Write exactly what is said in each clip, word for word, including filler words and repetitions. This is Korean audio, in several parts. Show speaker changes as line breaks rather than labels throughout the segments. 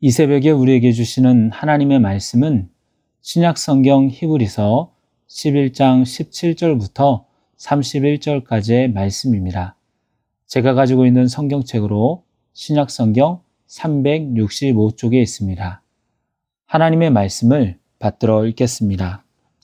이 새벽에 우리에게 주시는 하나님의 말씀은 신약성경 히브리서 십일 장 십칠 절부터 삼십일 절까지의 말씀입니다. 제가 가지고 있는 성경책으로 신약성경 삼백육십오 쪽에 있습니다. 하나님의 말씀을 받들어 읽겠습니다.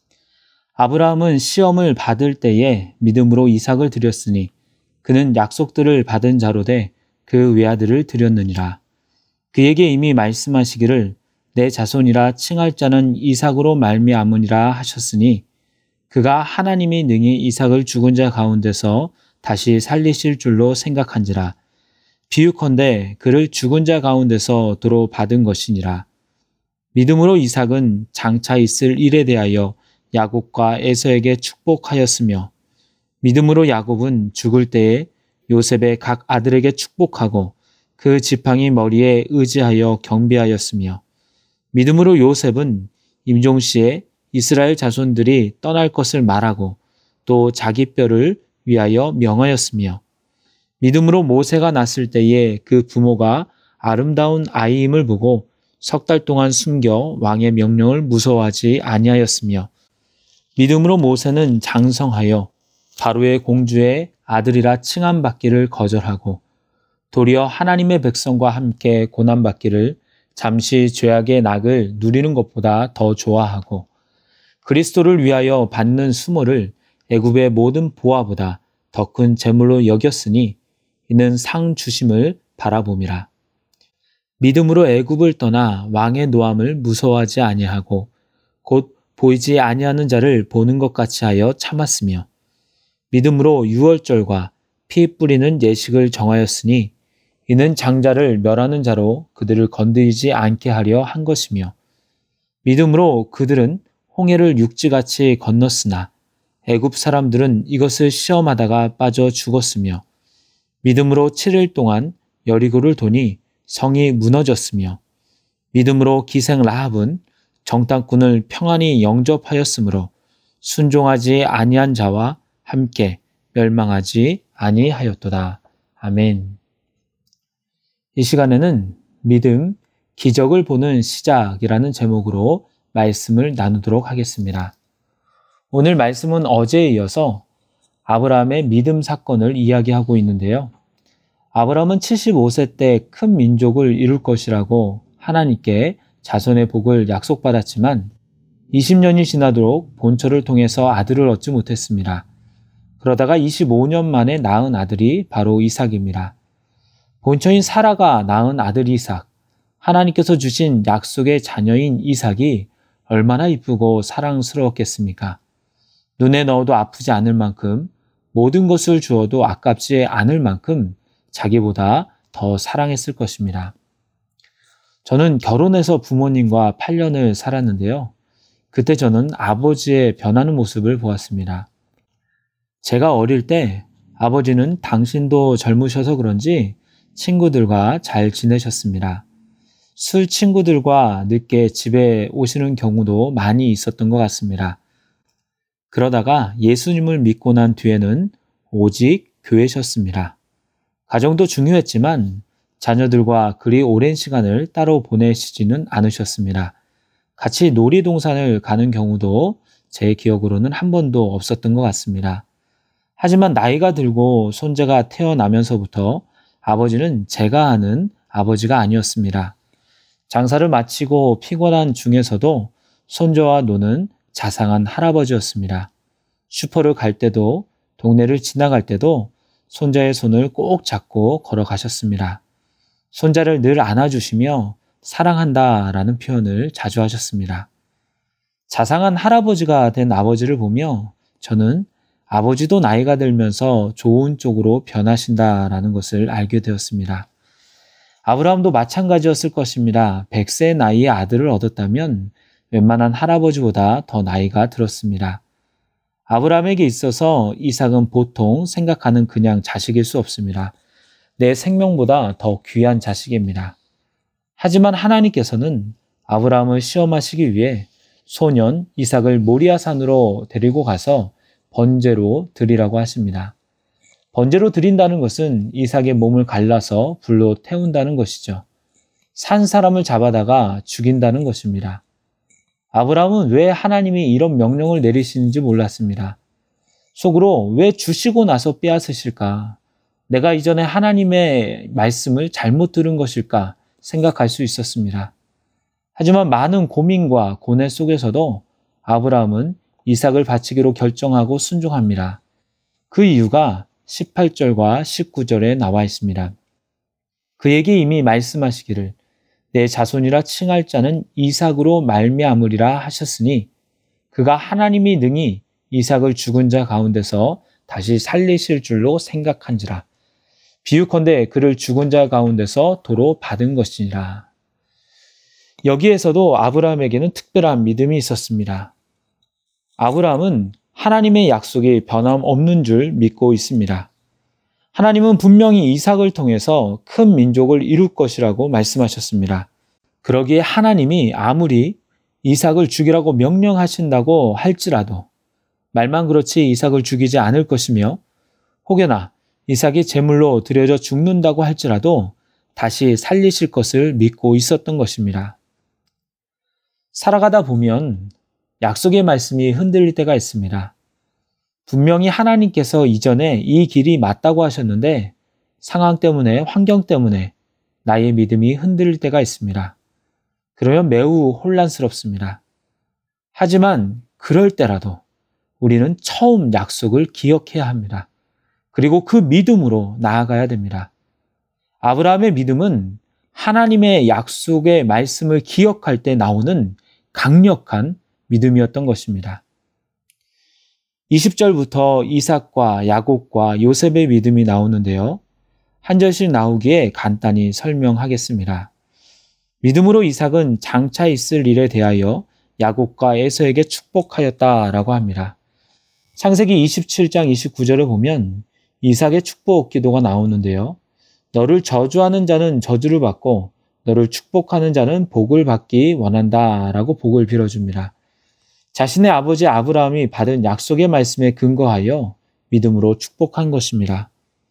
아브라함은 시험을 받을 때에 믿음으로 이삭을 드렸으니 그는 약속들을 받은 자로 돼 그 외아들을 드렸느니라. 그에게 이미 말씀하시기를 내 자손이라 칭할 자는 이삭으로 말미암으니라 하셨으니 그가 하나님이 능히 이삭을 죽은 자 가운데서 다시 살리실 줄로 생각한지라. 비유컨대 그를 죽은 자 가운데서 도로 받은 것이니라. 믿음으로 이삭은 장차 있을 일에 대하여 야곱과 에서에게 축복하였으며 믿음으로 야곱은 죽을 때에 요셉의 각 아들에게 축복하고 그 지팡이 머리에 의지하여 경배하였으며 믿음으로 요셉은 임종시에 이스라엘 자손들이 떠날 것을 말하고 또 자기 뼈를 위하여 명하였으며 믿음으로 모세가 났을 때에 그 부모가 아름다운 아이임을 보고 석 달 동안 숨겨 왕의 명령을 무서워하지 아니하였으며 믿음으로 모세는 장성하여 바로의 공주의 아들이라 칭함받기를 거절하고 도리어 하나님의 백성과 함께 고난받기를 잠시 죄악의 낙을 누리는 것보다 더 좋아하고 그리스도를 위하여 받는 수모를 애굽의 모든 보화보다 더 큰 재물로 여겼으니 이는 상 주심을 바라봄이라. 믿음으로 애굽을 떠나 왕의 노함을 무서워하지 아니하고 곧 보이지 아니하는 자를 보는 것 같이 하여 참았으며 믿음으로 유월절과 피 뿌리는 예식을 정하였으니 이는 장자를 멸하는 자로 그들을 건드리지 않게 하려 한 것이며 믿음으로 그들은 홍해를 육지같이 건넜으나 애굽 사람들은 이것을 시험하다가 빠져 죽었으며 믿음으로 칠 일 동안 여리고를 도니 성이 무너졌으며 믿음으로 기생 라합은 정탐꾼을 평안히 영접하였으므로 순종하지 아니한 자와 함께 멸망하지 아니하였도다. 아멘. 이 시간에는 믿음, 기적을 보는 시작이라는 제목으로 말씀을 나누도록 하겠습니다. 오늘 말씀은 어제에 이어서 아브라함의 믿음 사건을 이야기하고 있는데요. 아브라함은 칠십오 세 때 큰 민족을 이룰 것이라고 하나님께 자손의 복을 약속받았지만 이십 년이 지나도록 본처를 통해서 아들을 얻지 못했습니다. 그러다가 이십오 년 만에 낳은 아들이 바로 이삭입니다. 본처인 사라가 낳은 아들 이삭, 하나님께서 주신 약속의 자녀인 이삭이 얼마나 이쁘고 사랑스러웠겠습니까? 눈에 넣어도 아프지 않을 만큼 모든 것을 주어도 아깝지 않을 만큼 자기보다 더 사랑했을 것입니다. 저는 결혼해서 부모님과 팔 년을 살았는데요. 그때 저는 아버지의 변하는 모습을 보았습니다. 제가 어릴 때 아버지는 당신도 젊으셔서 그런지 친구들과 잘 지내셨습니다. 술 친구들과 늦게 집에 오시는 경우도 많이 있었던 것 같습니다. 그러다가 예수님을 믿고 난 뒤에는 오직 교회셨습니다. 가정도 중요했지만 자녀들과 그리 오랜 시간을 따로 보내시지는 않으셨습니다. 같이 놀이동산을 가는 경우도 제 기억으로는 한 번도 없었던 것 같습니다. 하지만 나이가 들고 손자가 태어나면서부터 아버지는 제가 아는 아버지가 아니었습니다. 장사를 마치고 피곤한 중에서도 손자와 노는 자상한 할아버지였습니다. 슈퍼를 갈 때도 동네를 지나갈 때도 손자의 손을 꼭 잡고 걸어가셨습니다. 손자를 늘 안아주시며 사랑한다라는 표현을 자주 하셨습니다. 자상한 할아버지가 된 아버지를 보며 저는 아버지도 나이가 들면서 좋은 쪽으로 변하신다라는 것을 알게 되었습니다. 아브라함도 마찬가지였을 것입니다. 백 세 나이에 아들을 얻었다면 웬만한 할아버지보다 더 나이가 들었습니다. 아브라함에게 있어서 이삭은 보통 생각하는 그냥 자식일 수 없습니다. 내 생명보다 더 귀한 자식입니다. 하지만 하나님께서는 아브라함을 시험하시기 위해 소년 이삭을 모리아산으로 데리고 가서 번제로 드리라고 하십니다. 번제로 드린다는 것은 이삭의 몸을 갈라서 불로 태운다는 것이죠. 산 사람을 잡아다가 죽인다는 것입니다. 아브라함은 왜 하나님이 이런 명령을 내리시는지 몰랐습니다. 속으로 왜 주시고 나서 빼앗으실까? 내가 이전에 하나님의 말씀을 잘못 들은 것일까 생각할 수 있었습니다. 하지만 많은 고민과 고뇌 속에서도 아브라함은 이삭을 바치기로 결정하고 순종합니다. 그 이유가 십팔 절과 십구 절에 나와 있습니다. 그에게 이미 말씀하시기를 내 자손이라 칭할 자는 이삭으로 말미암으리라 하셨으니 그가 하나님이 능히 이삭을 죽은 자 가운데서 다시 살리실 줄로 생각한지라. 비유컨대 그를 죽은 자 가운데서 도로 받은 것이니라. 여기에서도 아브라함에게는 특별한 믿음이 있었습니다. 아브라함은 하나님의 약속이 변함없는 줄 믿고 있습니다. 하나님은 분명히 이삭을 통해서 큰 민족을 이룰 것이라고 말씀하셨습니다. 그러기에 하나님이 아무리 이삭을 죽이라고 명령하신다고 할지라도 말만 그렇지 이삭을 죽이지 않을 것이며 혹여나 이삭이 제물로 드려져 죽는다고 할지라도 다시 살리실 것을 믿고 있었던 것입니다. 살아가다 보면 약속의 말씀이 흔들릴 때가 있습니다. 분명히 하나님께서 이전에 이 길이 맞다고 하셨는데 상황 때문에, 환경 때문에 나의 믿음이 흔들릴 때가 있습니다. 그러면 매우 혼란스럽습니다. 하지만 그럴 때라도 우리는 처음 약속을 기억해야 합니다. 그리고 그 믿음으로 나아가야 됩니다. 아브라함의 믿음은 하나님의 약속의 말씀을 기억할 때 나오는 강력한 믿음이었던 것입니다. 이십 절부터 이삭과 야곱과 요셉의 믿음이 나오는데요. 한 절씩 나오기에 간단히 설명하겠습니다. 믿음으로 이삭은 장차 있을 일에 대하여 야곱과 에서에게 축복하였다라고 합니다. 창세기 이십칠 장 이십구 절을 보면 이삭의 축복 기도가 나오는데요. 너를 저주하는 자는 저주를 받고 너를 축복하는 자는 복을 받기 원한다라고 복을 빌어줍니다. 자신의 아버지 아브라함이 받은 약속의 말씀에 근거하여 믿음으로 축복한 것입니다.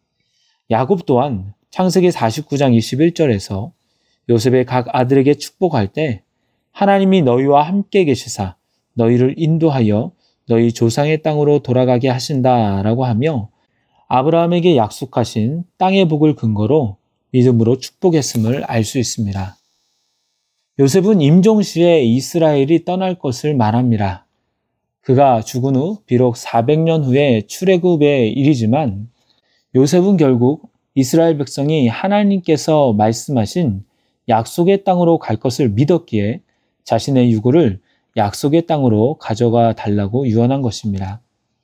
야곱 또한 창세기 사십구 장 이십일 절에서 요셉의 각 아들에게 축복할 때 하나님이 너희와 함께 계시사 너희를 인도하여 너희 조상의 땅으로 돌아가게 하신다라고 하며 아브라함에게 약속하신 땅의 복을 근거로 믿음으로 축복했음을 알 수 있습니다. 요셉은 임종시에 이스라엘이 떠날 것을 말합니다. 그가 죽은 후 비록 사백 년 후에 출애굽의 일이지만 요셉은 결국 이스라엘 백성이 하나님께서 말씀하신 약속의 땅으로 갈 것을 믿었기에 자신의 유고를 약속의 땅으로 가져가 달라고 유언한 것입니다.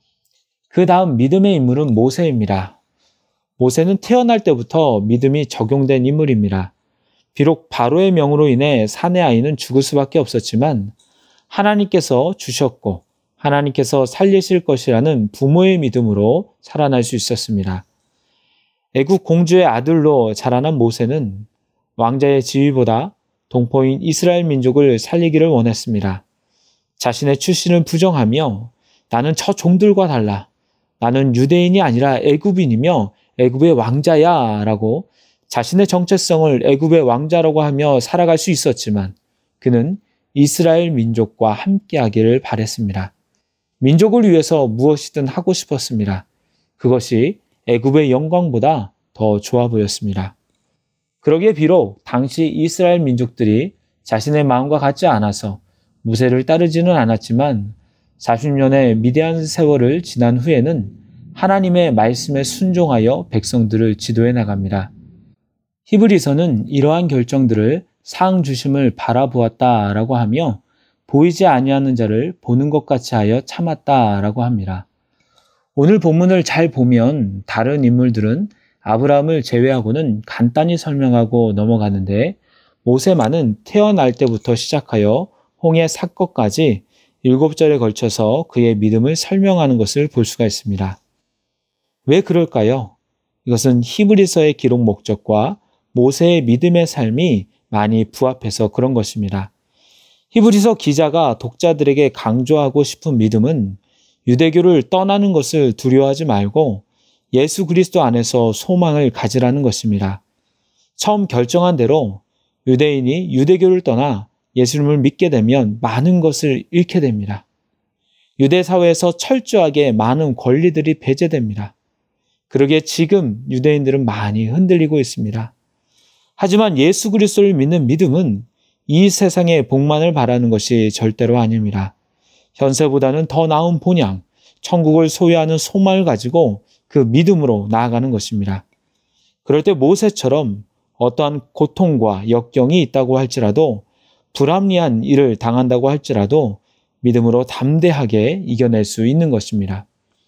그 다음 믿음의 인물은 모세입니다. 모세는 태어날 때부터 믿음이 적용된 인물입니다. 비록 바로의 명으로 인해 사내 아이는 죽을 수밖에 없었지만 하나님께서 주셨고 하나님께서 살리실 것이라는 부모의 믿음으로 살아날 수 있었습니다. 애국 공주의 아들로 자라난 모세는 왕자의 지위보다 동포인 이스라엘 민족을 살리기를 원했습니다. 자신의 출신을 부정하며 나는 저 종들과 달라. 나는 유대인이 아니라 애굽인이며 애굽의 왕자야 라고 자신의 정체성을 애굽의 왕자라고 하며 살아갈 수 있었지만 그는 이스라엘 민족과 함께하기를 바랬습니다. 민족을 위해서 무엇이든 하고 싶었습니다. 그것이 애굽의 영광보다 더 좋아 보였습니다. 그러기에 비록 당시 이스라엘 민족들이 자신의 마음과 같지 않아서 모세를 따르지는 않았지만 사십 년의 미디안 세월을 지난 후에는 하나님의 말씀에 순종하여 백성들을 지도해 나갑니다. 히브리서는 이러한 결정들을 상 주심을 바라보았다라고 하며 보이지 아니하는 자를 보는 것 같이 하여 참았다라고 합니다. 오늘 본문을 잘 보면 다른 인물들은 아브라함을 제외하고는 간단히 설명하고 넘어가는데 모세만은 태어날 때부터 시작하여 홍해 사건까지 일곱 절에 걸쳐서 그의 믿음을 설명하는 것을 볼 수가 있습니다. 왜 그럴까요? 이것은 히브리서의 기록 목적과 모세의 믿음의 삶이 많이 부합해서 그런 것입니다. 히브리서 기자가 독자들에게 강조하고 싶은 믿음은 유대교를 떠나는 것을 두려워하지 말고 예수 그리스도 안에서 소망을 가지라는 것입니다. 처음 결정한 대로 유대인이 유대교를 떠나 예수님을 믿게 되면 많은 것을 잃게 됩니다. 유대 사회에서 철저하게 많은 권리들이 배제됩니다. 그러기에 지금 유대인들은 많이 흔들리고 있습니다. 하지만 예수 그리스도를 믿는 믿음은 이 세상의 복만을 바라는 것이 절대로 아닙니다. 현세보다는 더 나은 본향, 천국을 소유하는 소망을 가지고 그 믿음으로 나아가는 것입니다. 그럴 때 모세처럼 어떠한 고통과 역경이 있다고 할지라도, 불합리한 일을 당한다고 할지라도 믿음으로 담대하게 이겨낼 수 있는 것입니다.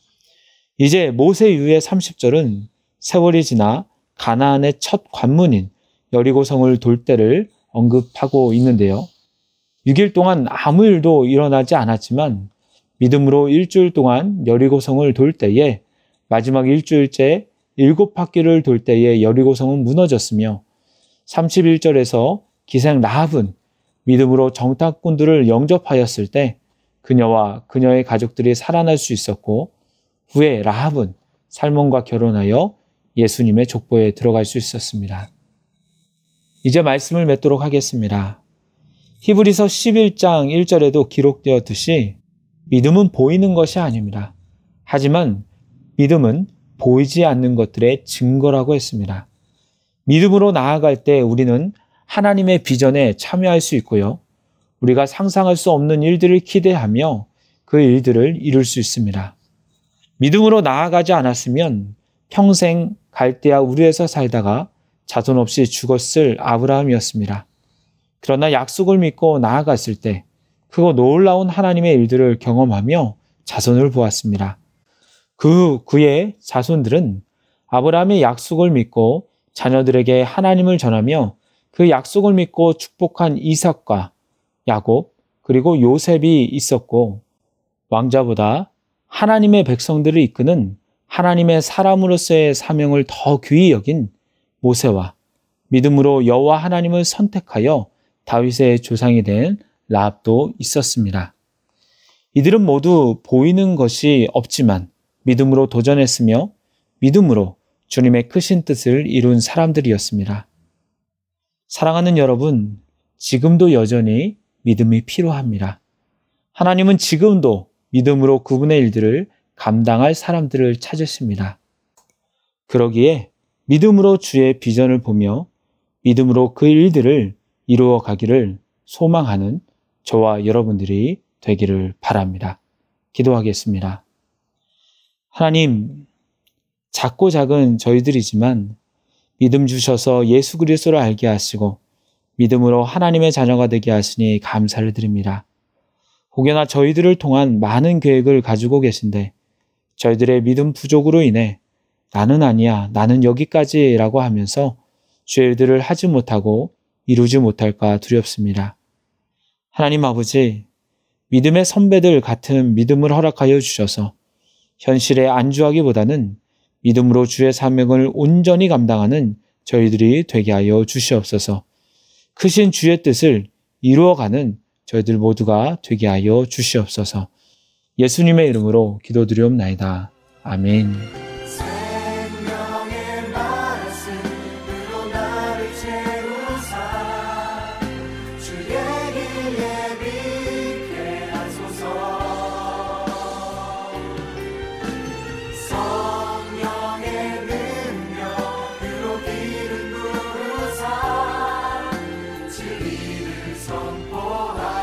이제 모세 이후의 삼십 절은 세월이 지나 가나안의 첫 관문인 여리고성을 돌 때를 언급하고 있는데요. 육 일 동안 아무 일도 일어나지 않았지만 믿음으로 일주일 동안 여리고성을 돌 때에, 마지막 일주일째 일곱 바퀴를 돌 때에 여리고성은 무너졌으며, 삼십일 절에서 기생 라합은 믿음으로 정탐꾼들을 영접하였을 때 그녀와 그녀의 가족들이 살아날 수 있었고, 후에 라합은 살몬과 결혼하여 예수님의 족보에 들어갈 수 있었습니다. 이제 말씀을 맺도록 하겠습니다. 히브리서 십일 장 일 절에도 기록되었듯이 믿음은 보이는 것이 아닙니다. 하지만 믿음은 보이지 않는 것들의 증거라고 했습니다. 믿음으로 나아갈 때 우리는 하나님의 비전에 참여할 수 있고요. 우리가 상상할 수 없는 일들을 기대하며 그 일들을 이룰 수 있습니다. 믿음으로 나아가지 않았으면 평생 갈대아 우르에서 살다가 자손 없이 죽었을 아브라함이었습니다. 그러나 약속을 믿고 나아갔을 때 크고 놀라운 하나님의 일들을 경험하며 자손을 보았습니다. 그 그의 자손들은 아브라함의 약속을 믿고 자녀들에게 하나님을 전하며 그 약속을 믿고 축복한 이삭과 야곱, 그리고 요셉이 있었고, 왕자보다 하나님의 백성들을 이끄는 하나님의 사람으로서의 사명을 더 귀히 여긴 모세와 믿음으로 여호와 하나님을 선택하여 다윗의 조상이 된 라합도 있었습니다. 이들은 모두 보이는 것이 없지만 믿음으로 도전했으며 믿음으로 주님의 크신 뜻을 이룬 사람들이었습니다. 사랑하는 여러분, 지금도 여전히 믿음이 필요합니다. 하나님은 지금도 믿음으로 그분의 일들을 감당할 사람들을 찾으십니다. 그러기에 믿음으로 주의 비전을 보며 믿음으로 그 일들을 이루어 가기를 소망하는 저와 여러분들이 되기를 바랍니다. 기도하겠습니다. 하나님, 작고 작은 저희들이지만 믿음 주셔서 예수 그리스도를 알게 하시고 믿음으로 하나님의 자녀가 되게 하시니 감사를 드립니다. 혹여나 저희들을 통한 많은 계획을 가지고 계신데 저희들의 믿음 부족으로 인해 나는 아니야, 나는 여기까지라고 하면서 주의 일들을 하지 못하고 이루지 못할까 두렵습니다. 하나님 아버지, 믿음의 선배들 같은 믿음을 허락하여 주셔서 현실에 안주하기보다는 믿음으로 주의 사명을 온전히 감당하는 저희들이 되게 하여 주시옵소서. 크신 주의 뜻을 이루어가는 저희들 모두가 되게 하여 주시옵소서. 예수님의 이름으로 기도드리옵나이다. 아멘.
선포하